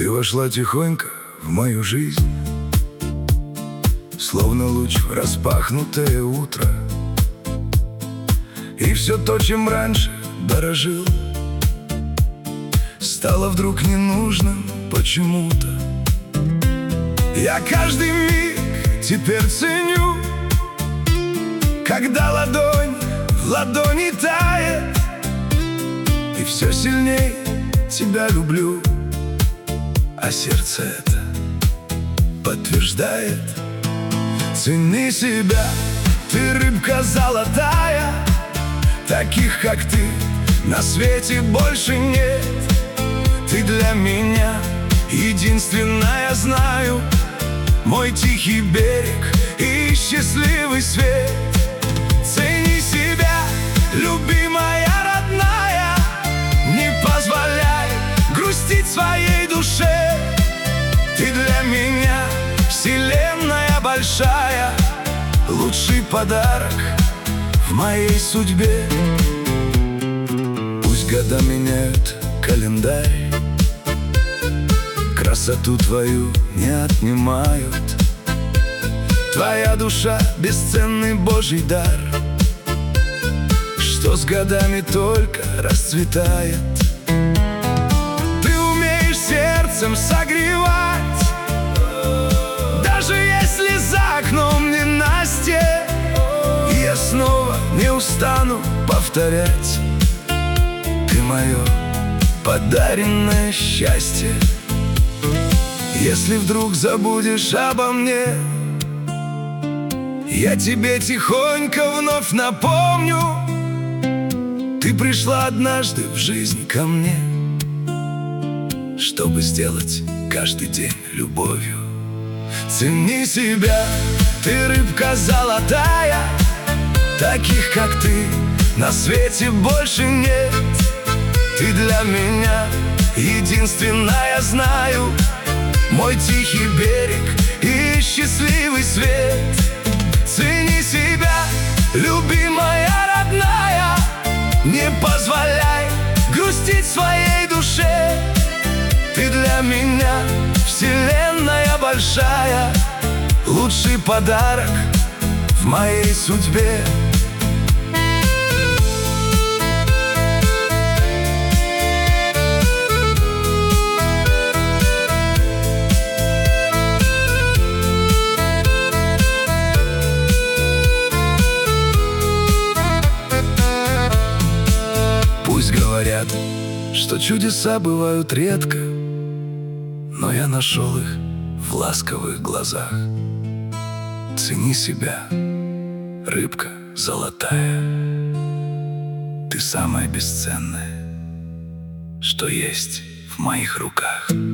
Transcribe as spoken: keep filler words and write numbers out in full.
Ты вошла тихонько в мою жизнь, словно луч в распахнутое утро. И все то, чем раньше дорожил, стало вдруг ненужным почему-то. Я каждый миг теперь ценю, когда ладонь в ладони тает, и все сильней тебя люблю. А сердце это подтверждает. Цени себя, ты рыбка золотая, таких, как ты, на свете больше нет. Ты для меня единственная, знаю, мой тихий берег и счастливый свет. Цени себя, любимая родная, не позволяй грустить своей душе. Ты для меня вселенная большая, лучший подарок в моей судьбе. Пусть года меняют календарь, красоту твою не отнимают. Твоя душа — бесценный Божий дар, что с годами только расцветает. Ты умеешь сердцем согревать, даже если за окном ненастье. И я снова не устану повторять: ты мое подаренное счастье. Если вдруг забудешь обо мне, я тебе тихонько вновь напомню: ты пришла однажды в жизнь ко мне, чтобы сделать каждый день любовью. Цени себя, ты рыбка золотая, таких, как ты, на свете больше нет. Ты для меня единственная, знаю, мой тихий берег и счастливый свет. Цени себя, любимая родная, не позволяй грустить своей душе. Ты для меня вселенная большая, лучший подарок в моей судьбе. Пусть говорят, что чудеса бывают редко, но я нашел их в ласковых глазах. Цени себя, рыбка золотая, ты самая бесценная, что есть в моих руках.